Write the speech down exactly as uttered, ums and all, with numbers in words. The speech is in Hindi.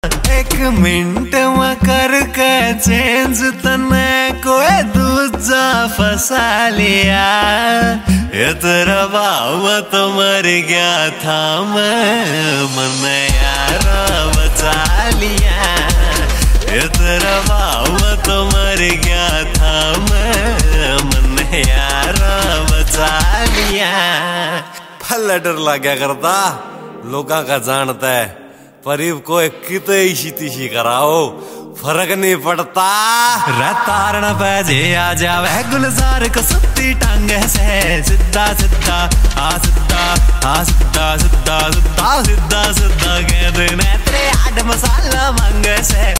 एक मिनट में करके चेंज तने कोई दूजा फंसा लिया। ये तेरा भाव तो मर गया था, मैं मन यारा बचा लिया। ये तेरा भाव तो मर गया था, मैं मन यारा बचा लिया। फल डर लग्या करता लोका का जानता है, परीब को कित इसी तीसी कराओ फर्क नहीं पड़ता। रतारण बजे आ जावे गुलजार को सुत्ती टांग से, सिद्धा सिद्धा आ सिद्धा आ सिद्धा सिद्धा सिद्धा सिद्धा सिद्धा कह देने तेरे आठ मसाला मांग से।